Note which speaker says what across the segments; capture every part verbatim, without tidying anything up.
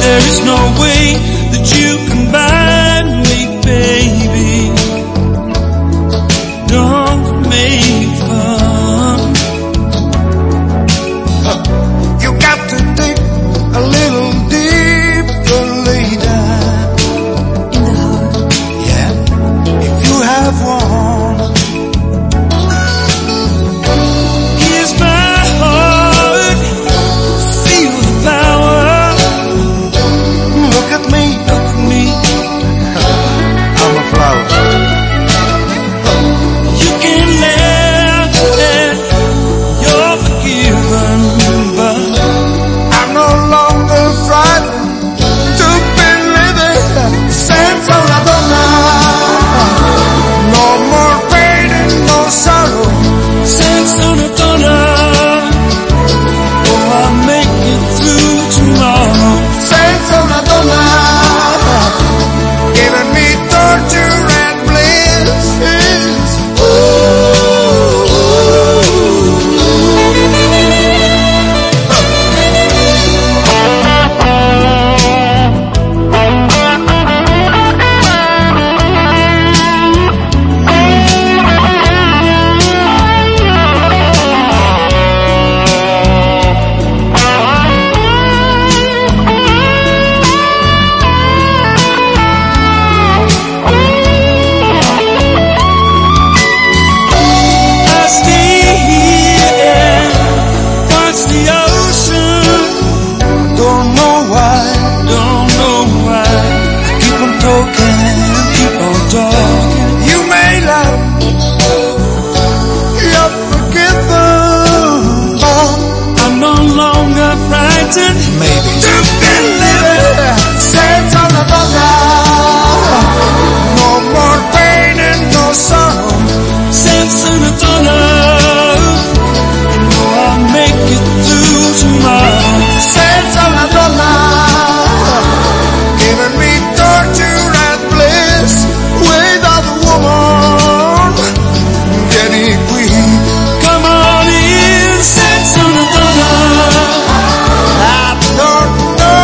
Speaker 1: There is no way that you can buy me, baby. Don't make fun.
Speaker 2: You got to dig a little deeper, lady.
Speaker 3: In the heart.
Speaker 2: Yeah, if you have one.
Speaker 1: Here's my heart, feel the power.
Speaker 2: Look at me,
Speaker 1: Look at me,
Speaker 2: I'm a flower.
Speaker 1: you can laugh and you're forgiven, but
Speaker 2: I'm no longer frightened to be living sense of la donna. No more pain and no sorrow.
Speaker 1: sense on a donor. Oh, I'll make it through tomorrow.
Speaker 2: Sense of la donna, giving me torture and bliss.
Speaker 1: I stay here and watch the ocean.
Speaker 2: Don't know why,
Speaker 1: Don't know why.
Speaker 2: keep on talking,
Speaker 1: Keep on talking.
Speaker 2: you may love, you're forgiven, but
Speaker 1: I'm no longer frightened.
Speaker 2: maybe to be living sense of la donna. No more pain and no sorrow.
Speaker 1: Sense on a donor. You know I'll make it through tomorrow.
Speaker 2: Sense of la donna, giving me torture and bliss. Without a woman, getting queen.
Speaker 1: Come on in, sense on a donor.
Speaker 2: I don't know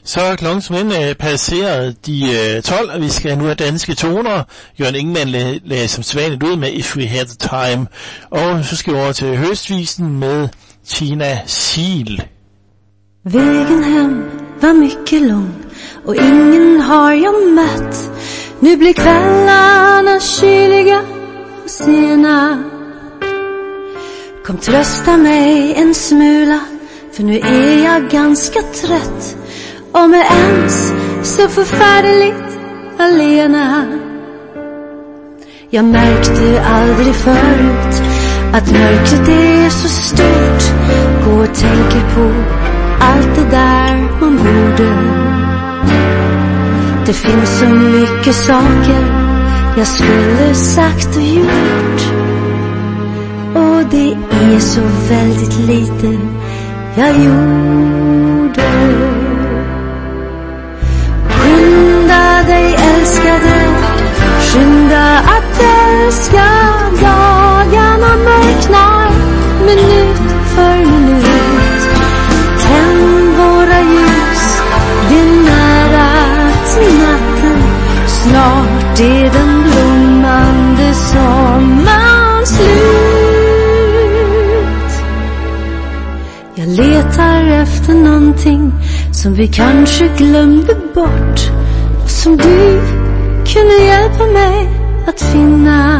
Speaker 4: Så er klokken som end øh, passeret de øh, tolv, og vi skal nu have danske toner. Jørgen Ingmann lagde lag som svanet ud med If We Had The Time. Og så skal vi over til høstvisen med Tina Siel.
Speaker 3: Vägen hem var mycket lång och ingen har jag mött. Nu blir kvällarna kyliga och sena. Kom trösta mig en smula, för nu är jag ganska trött. Om jag ens så förfärligt alena. Jag märkte aldrig förut att mörkret är så stort. Gå och tänker på allt det där man borde. Det finns så mycket saker jag skulle sagt och gjort. Och det är så väldigt lite jag gjorde. Skynda dig älskade, skynda att älska. Dagarna mörknar minut för minut. Tänd våra ljus, det är nära till natten. Snart är den blommande sommaren slut. Jag letar efter någonting som vi kanske glömde bort, och som du kunde hjälpa mig att finna.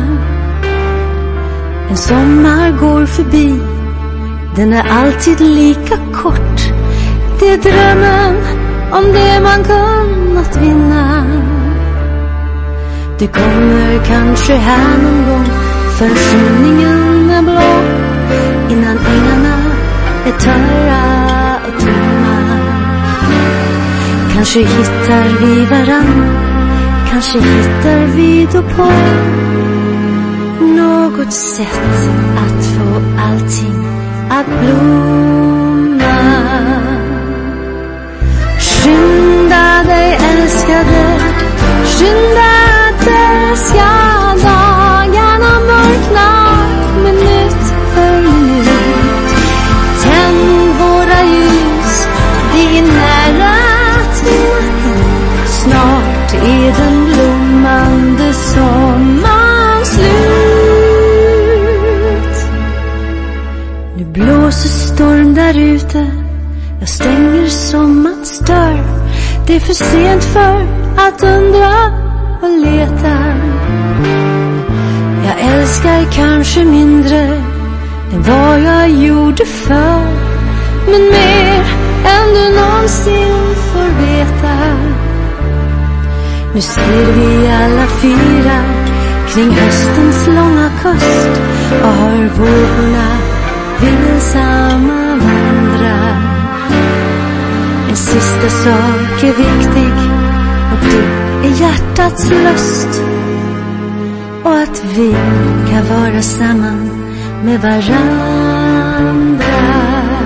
Speaker 3: En sommar går förbi, den är alltid lika kort. Det är drömmen om det man kunnat vinna. Du kommer kanske här någon gång, för skymningen är blå, innan ängarna är torra och tomma. Kanske hittar vi varann, kanske hittar vi då på något sätt att få allting att blomma. Skynda dig älskade, skynda att älska. Dagarna mörknar minut för minut. Tänd våra ljus, det är nära till natten. Snart är den blommande sommaren slut. Nu blåser storm där ute, jag stänger sommarens dörr. Det är för sent för att undra och leta. Jag älskar kanske mindre än vad jag gjorde förr, men mer än du någonsin får veta. Nu ser vi alla fyra kring höstens långa kust och hör vågorna vilsamma vandra. En sista sak är viktig, och det är hjärtats lust, och att vi kan vara samman med varandra.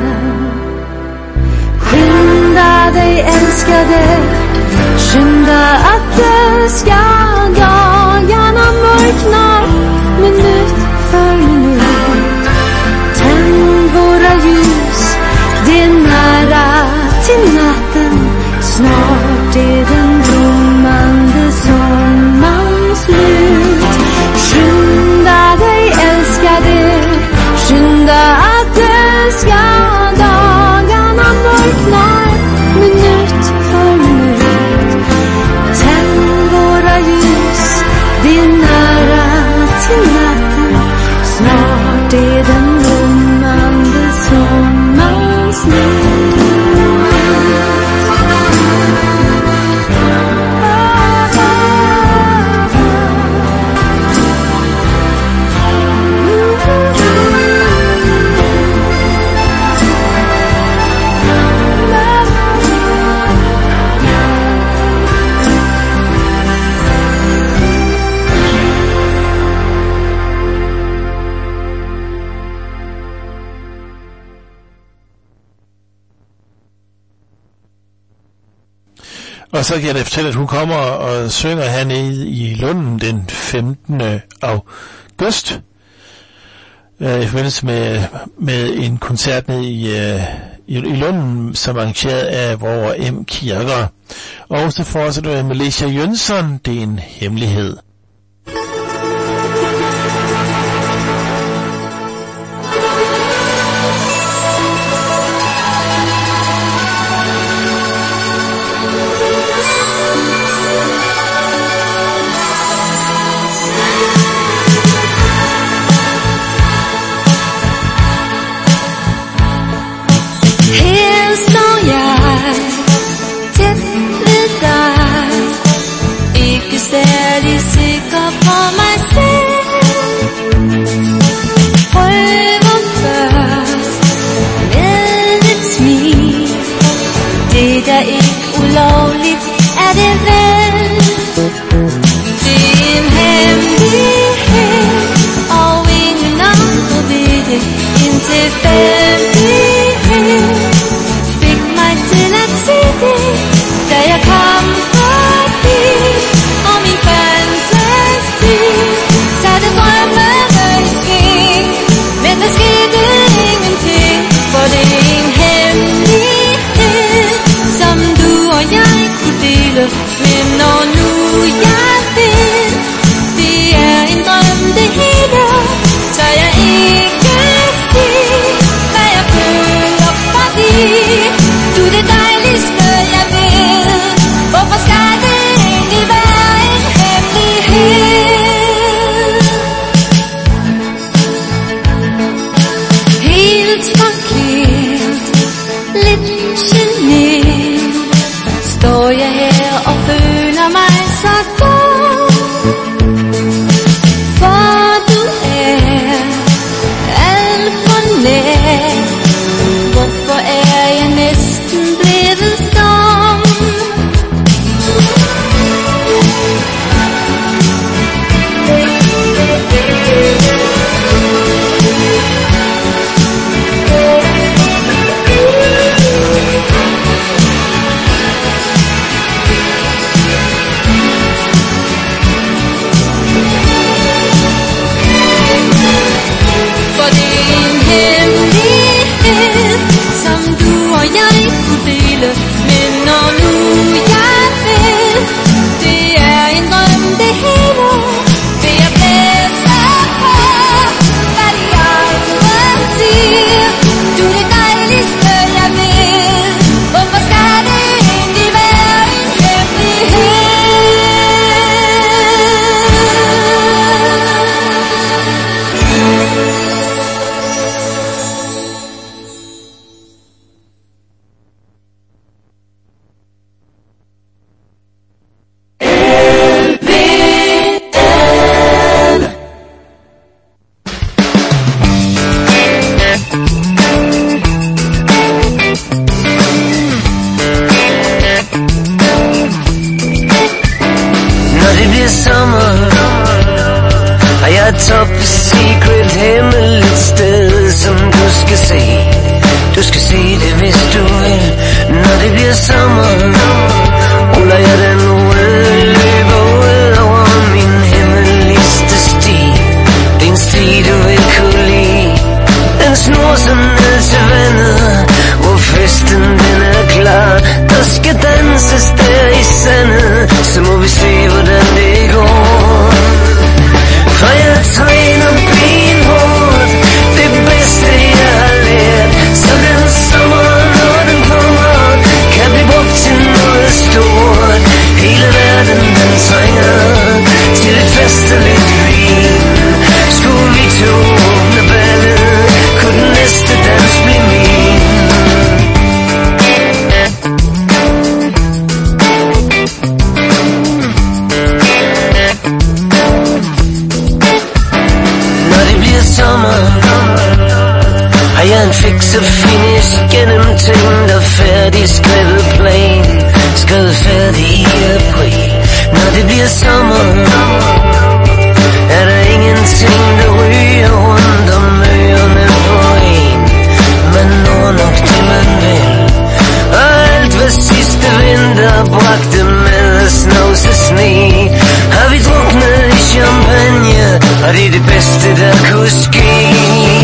Speaker 3: Skynda dig älskade, skynda att älska. Dagarna mörknar minut för minut. Tänd våra ljus, det är nära till natten. Snart är den blommande sommaren slut. Skynda dig älskade, skynda att älska. Dagarna mörknar minut för minut. Tänd våra ljus, det är nära till natten. Snart är den blommande sommaren slut.
Speaker 4: Og så kan jeg da fortælle, at hun kommer og synger hernede i Lunden den femtende august. øh, i forbindelse med, med en koncert nede i, øh, i, i Lund, som er arrangeret af vores M. Kirker. Og så fortsætter jeg med Lecia Jønsson, det er en hemmelighed.
Speaker 3: Særlig sikker på mig selv. Prøver først med et smil. Det der ikke ulovligt er det vel. Det er en hemmelighed, og ingen andre ved det. En tilfældighed fik mig til at se det, da jeg kom forbi. Min fantasi satte drømmene i sving, men der skete ingenting, for det er en hemmelighed, som du og jeg kunne dele. Men når nu jeg ved, det er en drøm det hele, så jeg ikke sige, hvad jeg føler for dig. Du er det dejligste jeg ved, hvorfor skal det egentlig være? Helt forkert, lidt genert, står jeg her og føler mig så god. For du er alt for nær. Hvorfor er jeg næsten blevet stum? Men når nu jeg ved, det er en drøm det hele, vil jeg blæse på, hvad de andre siger. Du er det dejligste jeg ved, hvorfor skal det egentlig være en hemmelighed?
Speaker 5: Top secret hemmeligt sted, som du skal se. Du skal se det, hvis du vil. Når det bliver sommer, ruller jeg den røde løber ud over min hemmeligste sti. Det er en sti, du vil kunne lide. Den snor sig ned til vandet, hvor festen den er klar. Der skal danses der i sandet, så må vi se, hvordan det går. For jeg træner benhårdt, det bedste jeg har lært. Så den sommer, når den kommer, kan blive brugt til noget stort. Hele verden den trænger til et festligt vin. Skulle vi to åbne ballet, kunne den næste dans blive min. Har jeg en fix og finish gennemtænkt og færdig skrevet plan. Skrevet færdig i april. Når det bliver sommer, er der ingenting der ryger rundt om ørerne på en. Man når nok det man vil, og alt hvad sidste vinter bragte med at snavse sne, har vi druknet i champagne, og det er det bedste der kunne ske.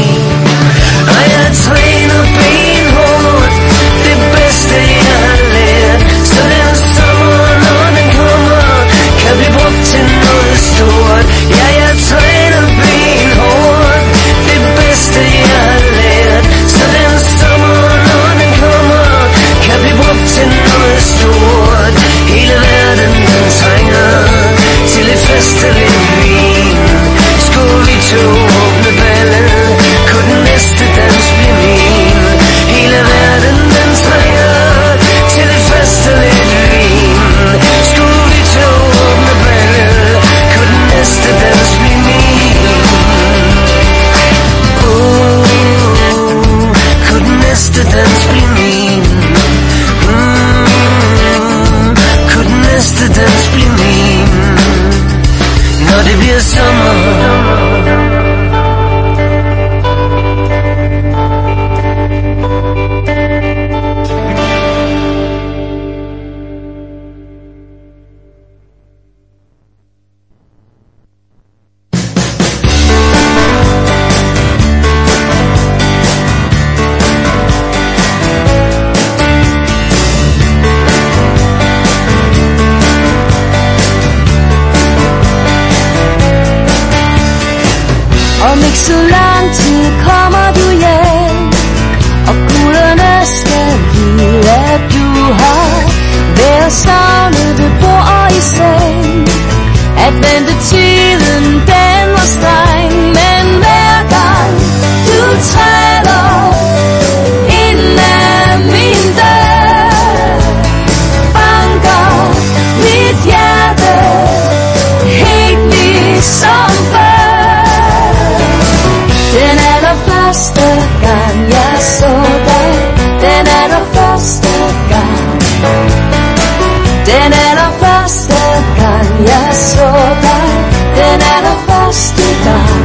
Speaker 3: Om ikke så lang tid kommer du hjem, og guderne skal vide, at du har været savnet ved bord og i seng. At ventetiden den var streng, men hver gang du træder ind ad min dør, banker mit hjerte helt ligesom før. Den allerførste gang jeg så dig, den allerførste gang, den allerførste gang jeg så dig, den allerførste gang.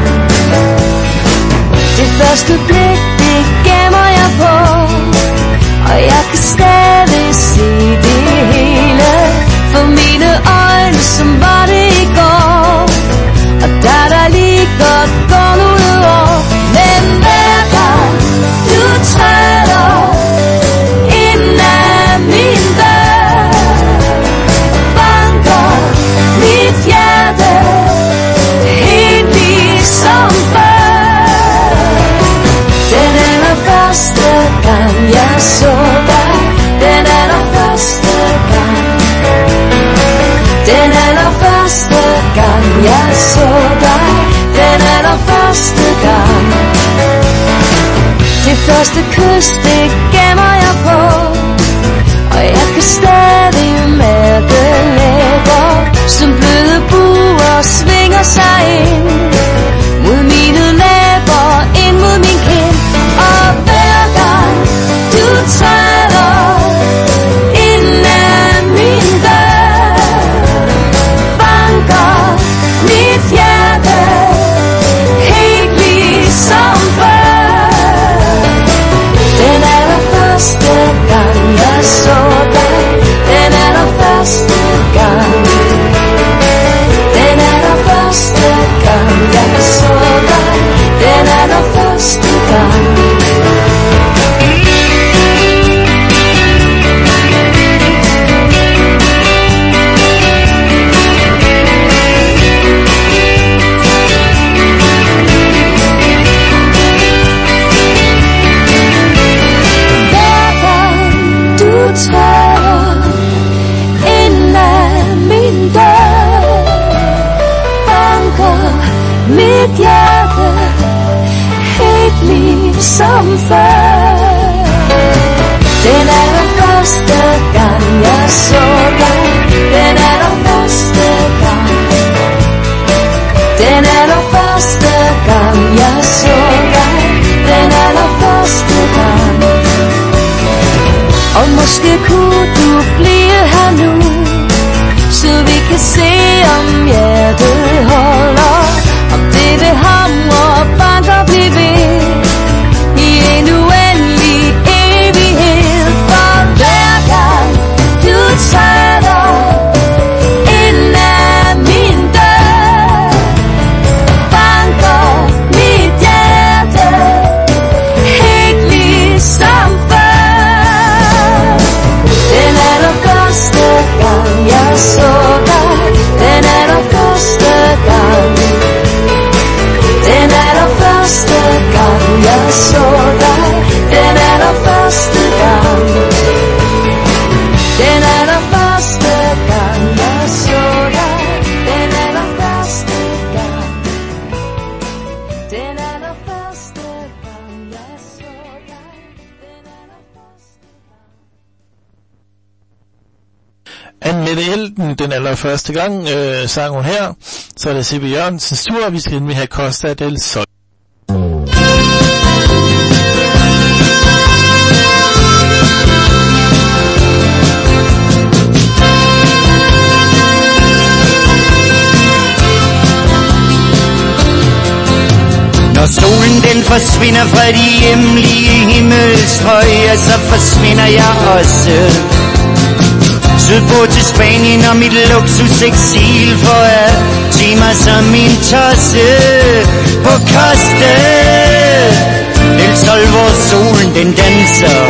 Speaker 3: Det første blik, det gemmer jeg på, og jeg kan stadig se det hele for mine øjne, som var det i går. Og der der lige godt går nogle år, men hver gang du træder ind ad min dør, banker mit hjerte helt ligesom før. Den allerførste gang jeg så dig, den allerførste gang, den allerførste gang jeg så dig, den allerførste gang. Det første kys, det gemmer jeg på, og jeg kan stadig mærke læber, som bløde buer svinger sig ind mod mine læber, ind mod min kind. Og hver gang du træder ind ad min dør, banker mit hjerte helt ligesom før. Den allerførste gang jeg så dig, den allerførste gang, den allerførste gang jeg så dig, den allerførste gang. Træder ind ad min dør, banker mit hjerte helt ligesom før. Den allerførste gang jeg så dig, den allerførste gang, den allerførste gang jeg så dig, den allerførste gang. Og måske kunne du blive her nu, så vi kan se om hjertet holder, om det vil hamre og banke og blive ved i en uendelig evighed. For hver gang du træder ind ad min dør, banker mit hjerte helt ligesom før. Den allerførste gang jeg så dig, den allerførste gang, den allerførste gang jeg så dig, den allerførste gang, den allerførste gang jeg så dig, den allerførste gang, den allerførste gang jeg så dig, den allerførste gang.
Speaker 4: Anne-Mette Elden, den allerførste gang, øh, sang hun her. Så er det C B Jørgensens tur, vi skal ind med her Costa del Sol.
Speaker 6: Når solen den forsvinder fra de hjemlige himmelstrøg, så forsvinder jeg også sydpå til Spanien og mit luksuseksil for at tage mig som en tosse på Costa del Sol, hvor solen den danser.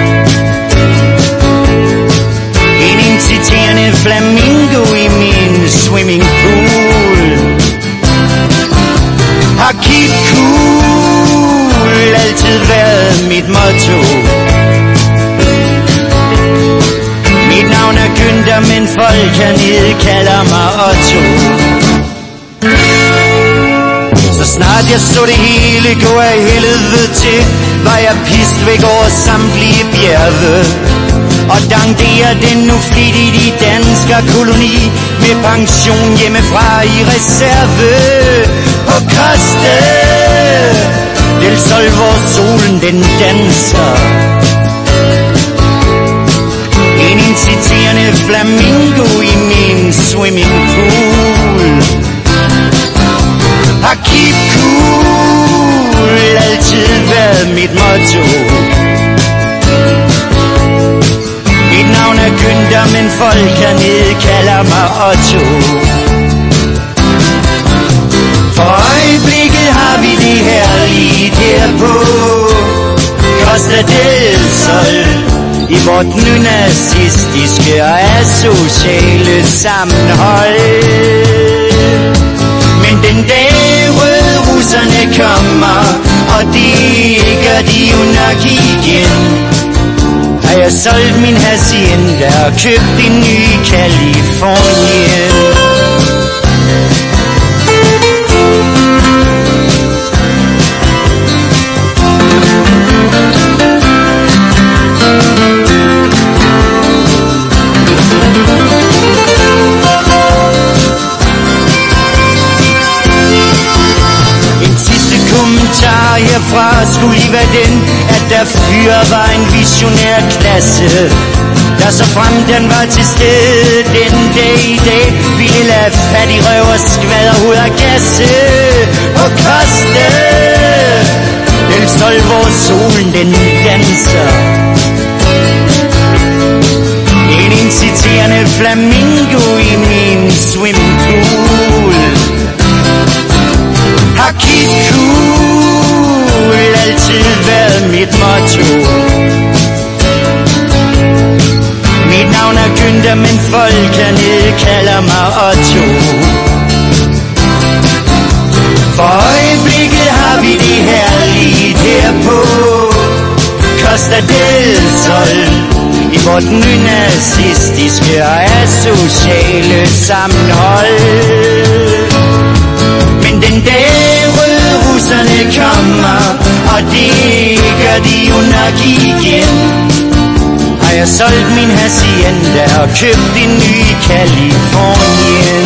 Speaker 6: En inciterende flamingo i min swimmingpool. I keep cool, altid været mit motto. Mit navn er Günther, men folk hernede kalder mig Otto. Så snart jeg så det hele gå af helvede til, var jeg pist væk over samtlige bjerge. Og danderer den nu flittigt i dansk koloni, med pension hjemmefra i reserve. På Costa del Sol, hvor solen den danser. En inciterende flamingo i min swimmingpool. Har keep cool altid været mit motto. Mit navn er Günther, men folk hernede kalder mig Otto. For øjeblikket har vi det herligt her på Costa del Sol, i vort nynazistiske og asociale sammenhold. Men den dag rødrusserne kommer, og det gør de jo nok igen, har jeg solgt min hacienda og købt en ny Californien. Herfra skulle lige være den, at der fyre var en visionær klasse, der så frem den var til stede den dag i dag, ville lade fattig røv og skvaderhoved og gasse. På Costa del Sol, hvor solen den danser. En inciterende flamingo i min swimmingpool. Har keep cool altid været mit motto. Mit navn er Günther, men folk hernede kalder mig Otto. For øjeblikket har vi det herligt her på Costa del Sol, i vort nynazistiske og asociale sammenhold. Men den dag rødrusserne kommer, og det gør de jo nok igen, har jeg solgt min hacienda og købt en ny Californien.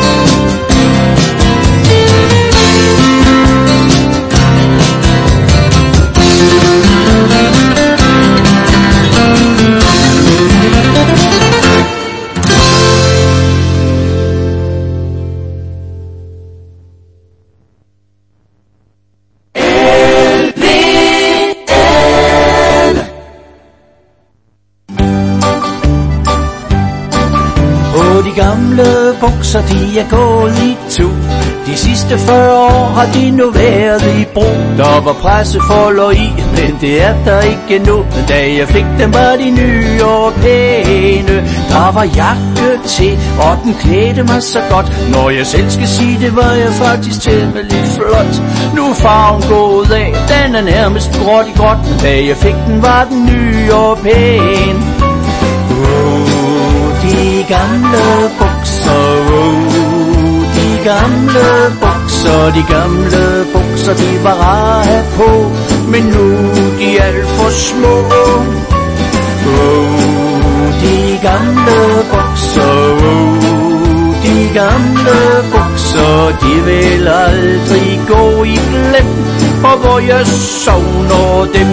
Speaker 7: Gamle bukser, de er gået i to. De sidste fyrre år har de nu været i brug. Der var pressefolder i, men det er der ikke nu. Men da jeg fik dem, var de nye og pæne. Der var jakke til, og den klædte mig så godt. Når jeg selv skal sige det, var jeg faktisk temmelig flot. Nu er farven gået af, den er nærmest gråt i gråt. Men da jeg fik den, var den nye og pæn. De gamle bukser, oh, de gamle bukser, de gamle bukser, de var rare at have på, men nu de er alt for små. Oh, de gamle bukser, oh, de gamle bukser, de vil aldrig gå i glem, og hvor jeg savner dem.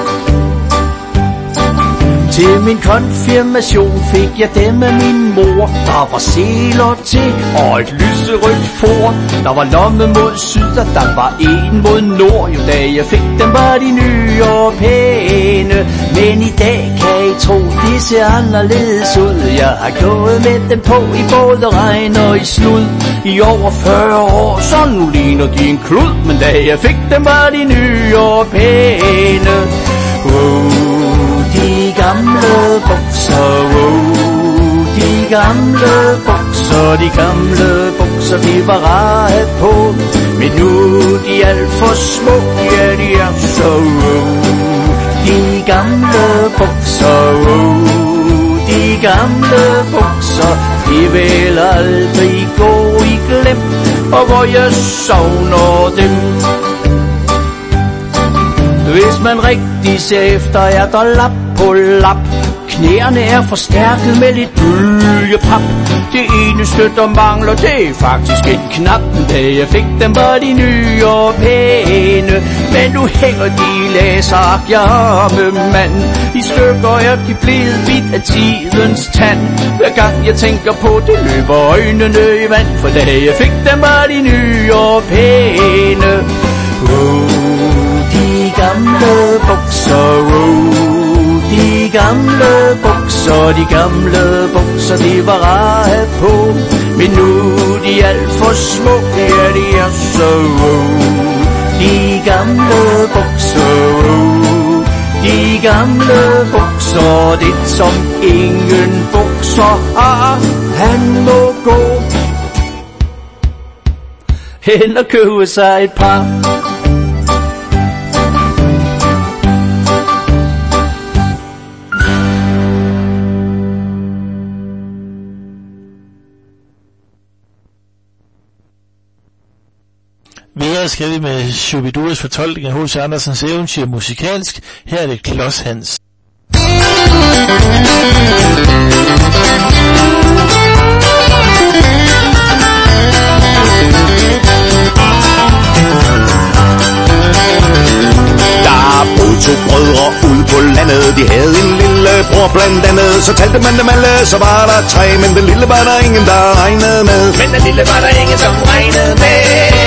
Speaker 7: Til min konfirmation fik jeg dem af min mor. Der var seler til og et lyserødt for. Der var lomme mod syd, og der var en mod nord. Jo, da jeg fik dem, var de nye og pæne. Men i dag kan I tro, de ser anderledes ud. Jeg har gået med dem på i både regn og i slud i over fyrre år, så nu ligner de en klud. Men da jeg fik dem, var de nye og pæne. Oh, de gamle bukser, oh, de gamle bukser, de gamle bukser, de var rare på,
Speaker 6: Men nu de alt for små, ja de er så oh. De gamle bukser, oh. De gamle bukser, de vil aldrig gå i glem, og hvor jeg savner dem. Hvis man rigtig ser efter, er der lap på lap. Knæerne er forstærket med lidt bølgepap. Det eneste der mangler, det er faktisk en knap. Da jeg fik dem var de nye og pæne, men nu hænger de laseragtige arme mand. I stykker er de blevet bit af tidens tand. Hver gang jeg tænker på det, løber øjnene i vand. For da jeg fik dem var de nye og pæne. Oh, de gamle bukser, oh. De gamle bukser, de gamle bukser, de var rare på. Men nu de alt for små, ja de er så oh. De gamle bukser, oh. De gamle bukser, det som ingen bukser har. Han må gå hen og købe sig et par.
Speaker 4: Videre skal vi med Shubiduas fortolkning af H C Andersens eventyr musikalsk. Her er det Klods Hans.
Speaker 2: Der boede to brødre ude på landet. De havde en lille bror blandt andet. Så talte man dem alle, så var der tre. Men den lille var der ingen, der regnede med. Men den lille var der ingen, som regnede med.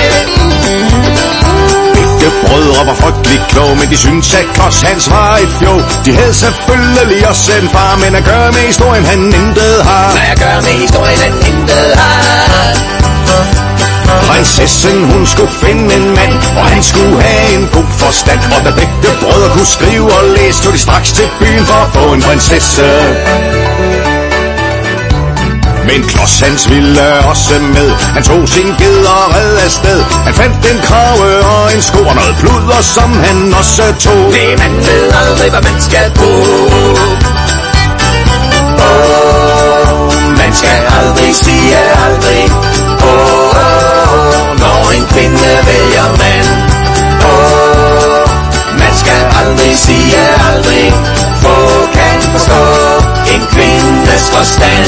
Speaker 2: Begge brødre var frygtelig kloge, men de syntes, at Klods Hans var et fjog. De havde selvfølgelig også en far, men at gøre med historien, han intet har. Nej, at gøre med historien, han intet har. Prinsessen, hun skulle finde en mand, og han skulle have en god forstand. Og da begge brødre kunne skrive og læse, tog de straks til byen for at få en prinsesse. Men Klods Hans ville også med. Han tog sin ged og red afsted. Han fandt en krave og en sko og noget pluder, som han også tog. Det man ved aldrig, hvad man skal på. Oh, man skal aldrig sige aldrig. Oh, oh, når en kvinde vælger mand. Oh, man skal aldrig sige aldrig. Få kan forstå en kvindes forstand.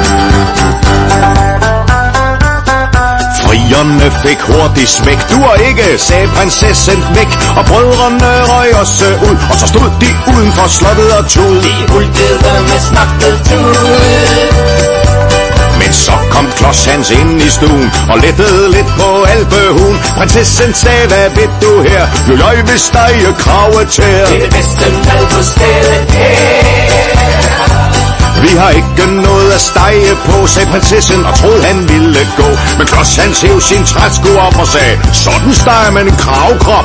Speaker 2: Frierne fik hurtigt smæk. Du er ikke, sagde prinsessen væk. Og brødrene røg også ud. Og så stod de uden for slottet og tud. De hulkede med snakket tud. Men så kom Klods Hans ind i stuen og lettede lidt på alpehuen. Prinsessen sagde, hvad ved du her? Jo, jeg vil stege kravetær. Det er det bedste mad på stedet her. Vi har ikke noget at stege på, sagde prinsessen og troede han ville gå. Men Klods Hans hæv sin træsko op og sagde, sådan steger man en kravkrop.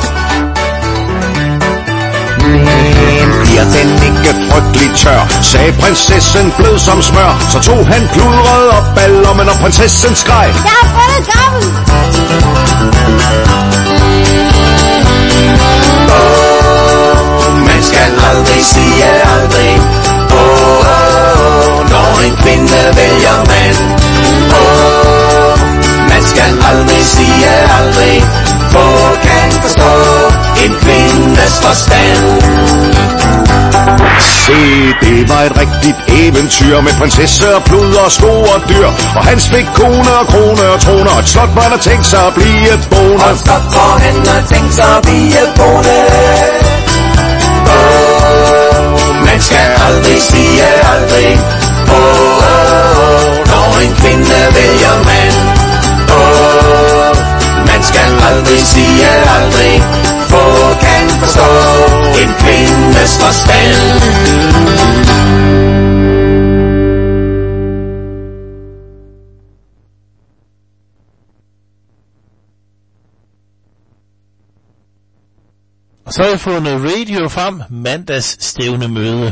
Speaker 2: Men bliver den ikke frygtelig tør, sagde prinsessen blød som smør. Så tog han pludret op af lommen, og prinsessen skreg, jeg har fundet gammel. Oh, man skal aldrig sige aldrig. Oh, oh, når en kvinde vælger mand. Oh, man skal aldrig sige aldrig. For kan forstå en kvindes forstand. Se, det var et rigtigt eventyr med prinsesse og plud og sko og dyr. Og Hans fik kone og krone og troner, og et slot var der tænkt sig at blive boende. Og et slot hvor han har tænkt sig at blive boende. Oh, man skal aldrig sige aldrig. Oh, oh, når en kvinde vælger mand. Oh, man skal aldrig sige aldrig. For kan forstå en kvindes forstand.
Speaker 4: Og så har jeg fundet radio frem, mandags stævne møde.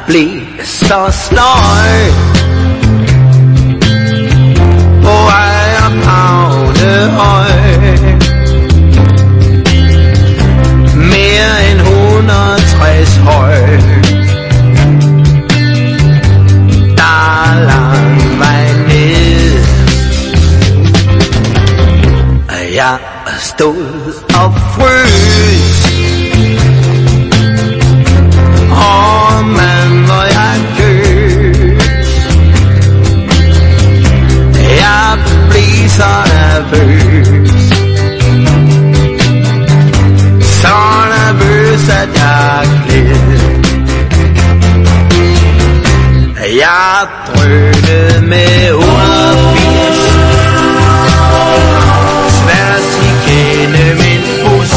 Speaker 5: blev så sløj på Ejerpavnehøj. Mere end hundrede og tres høj. Der er lang vej ned. Jeg stod og frøs. Åh, mand, hvor jeg køs. Jeg blev så nervøs. Så nervøs, at jeg gled. Jeg drønede med hundrede og firs tværs igennem en bus.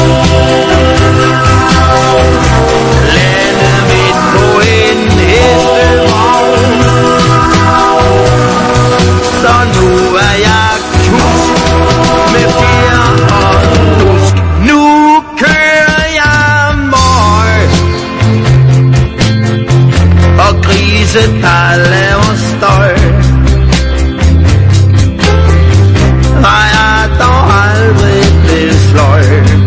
Speaker 5: Landede midt på en hestevogn. Så nu er jeg kusk med fjer og lusk. Nu kører jeg møg og grise, der laver støj. Og jeg dog aldrig blev sløj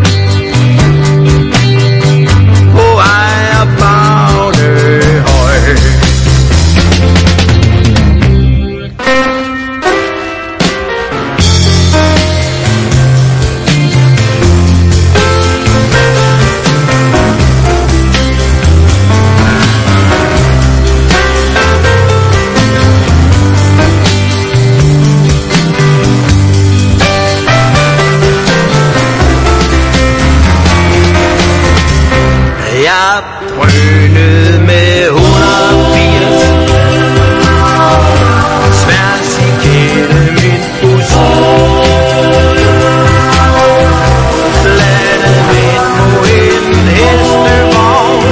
Speaker 5: på Ejerpavnehøj. Jeg drønede med hundrede og firs tværs igennem min bus. Landede midt på en hestevogn.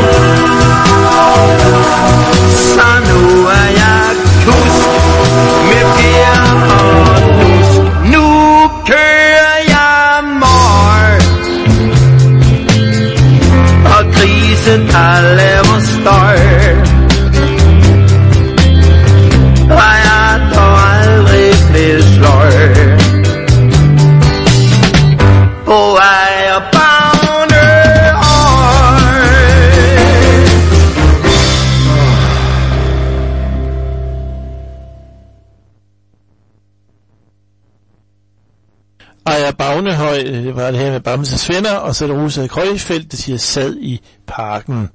Speaker 5: Så nu er jeg kusk med fjer og lusk. Nu kører jeg møg og grisen, der laver støj. Og jeg dog aldrig blev sløj på Ejerpavnehøj.
Speaker 4: Ejerpavnehøj, det var det her med Bamses Venner, og så er det Rosa Krøjfeldt, der siger sad i parken.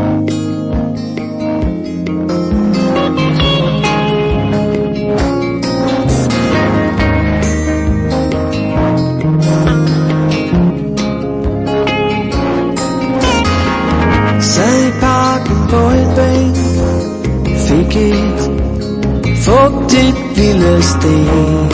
Speaker 8: Sad i parken på en bænk, fik et fugtigt lille sten.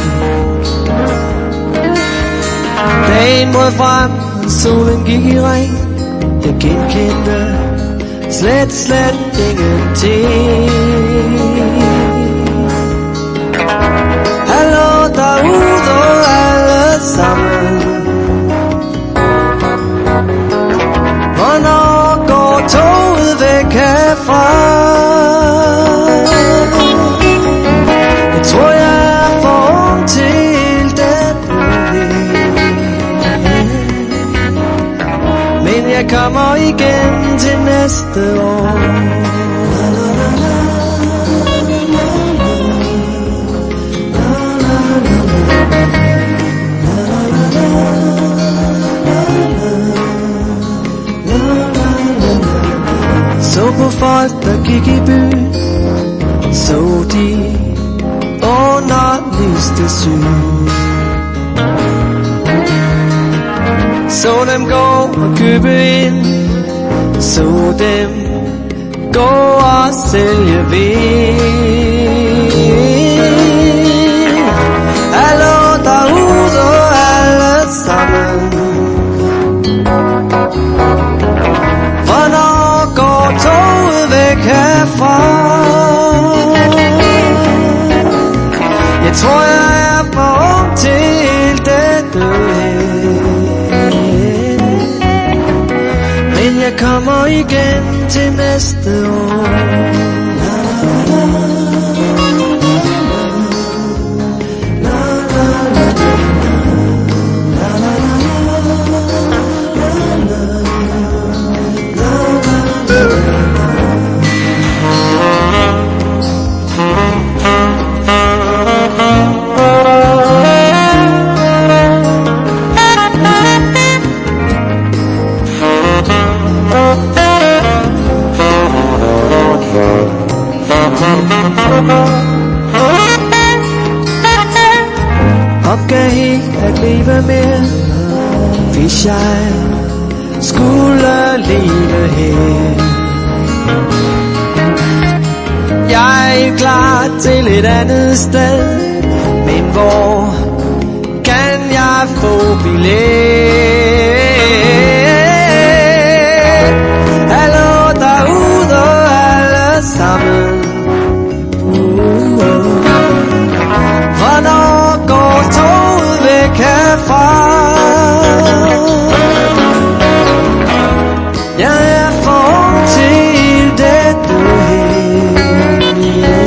Speaker 8: Dagen brød frem, solen gik i ring. Jeg genkendte slet, slet ingenting. Hallo derude alle sammen. Hvornår går toget væk herfra? Jeg tror jeg er for ung til den. Men jeg kommer igen til næste år. Så på folk, der gik i byen, så de underligste syn. Så dem gå og købe ind, så dem gå og sælge vin. Hallo derude alle sammen. Hvornår går toget væk herfra? Jeg tror jeg er for ung til dette. Men jeg kommer igen til næste år. Opgav helt at leve mere, hvis jeg skulle leve her. Jeg er klar til et andet sted, men hvor kan jeg få billet? Hallo derude alle sammen. Hvornår går toget væk herfra? Jeg er for ung til dette her,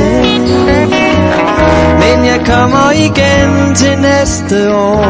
Speaker 8: men jeg kommer igen til næste år.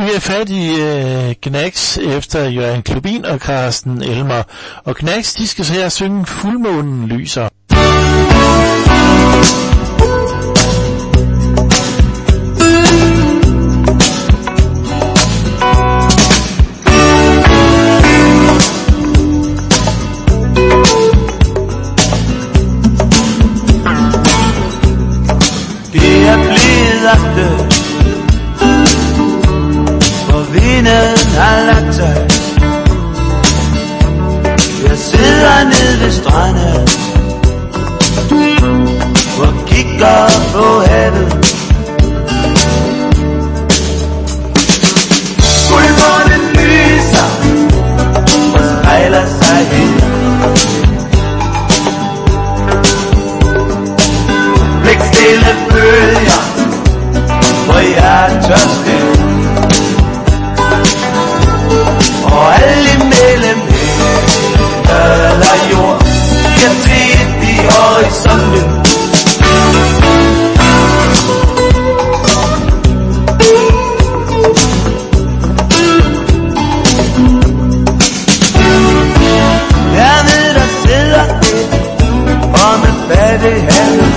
Speaker 4: skal vi have fat i uh, Gnags efter Jørgen Klubin og Carsten Elmer. Og Gnags, de skal så her synge Fuldmånen lyser.
Speaker 6: Det er blevet aften, og vinden har lagt sig. Jeg sidder nede ved stranden og kigger på havet. Fuldmånen lyser og spejler sig hen. Blikstille bølger, hvor jeg er tørstig. Og alt imellem himmel og jord bliver til i horisonten. Dernede der sidder et og med fattig havet.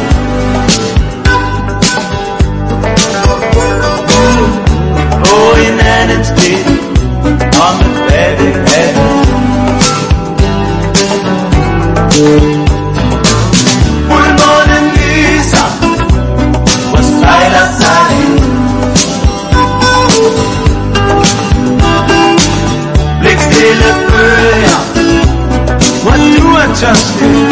Speaker 6: På en anden sted og med fattig havet. Fuldmånen lyser og spejler sig. Blikstille bølger, hvor du er tørstig.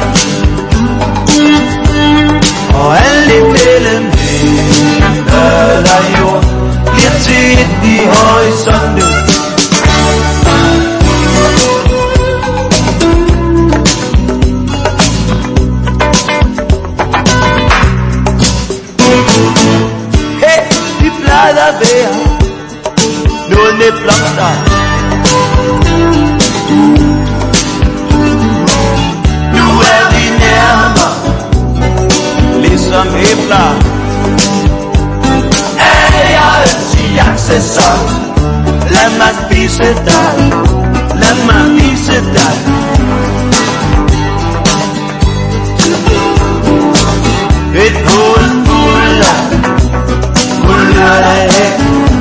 Speaker 6: Og alt imellem himmel og jord bliver til et i horisonten. Hey, vi plejede at være noget med blomster. Nu er vi nærmere, ligesom æbler. Er jeg en jagtsæson? Lad mig spise dig, lad mig vise dig. Et hoved fuld af kulør af.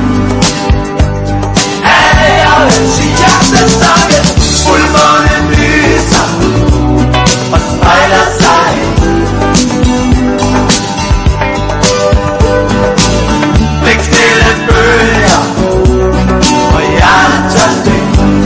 Speaker 6: Er jeg en jagtsæson? Fuldmånen lyser og spejler sig. Blikstille bølger, og jeg er tørstig.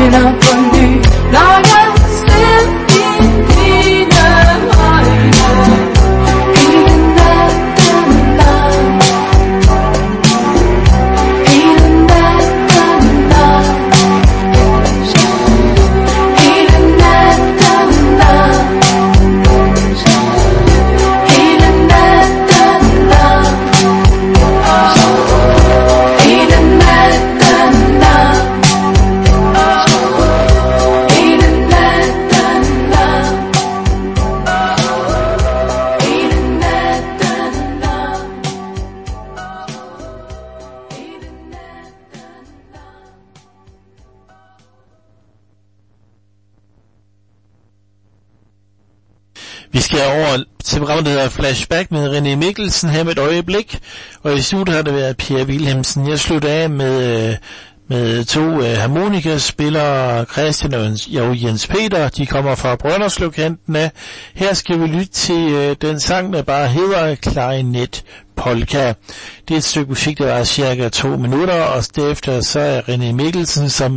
Speaker 3: begynder på ny, når jeg ser i dine øjne. Hele natten lang, hele natten lang, hele natten lang, hele natten lang, hele natten lang.
Speaker 4: Vi skal over til programmet, der hedder Flashback med René Mikkelsen her med et øjeblik. Og i studiet har det været Per Wilhelmsen. Jeg slutter af med, med to uh, harmonikaspillere, Christian og Jens Peter. De kommer fra Brønderslev-kanten af. Her skal vi lytte til uh, den sang, der bare hedder Klarinet Polka. Det er et stykke musik, der var cirka to minutter, og derefter så er René Mikkelsen, som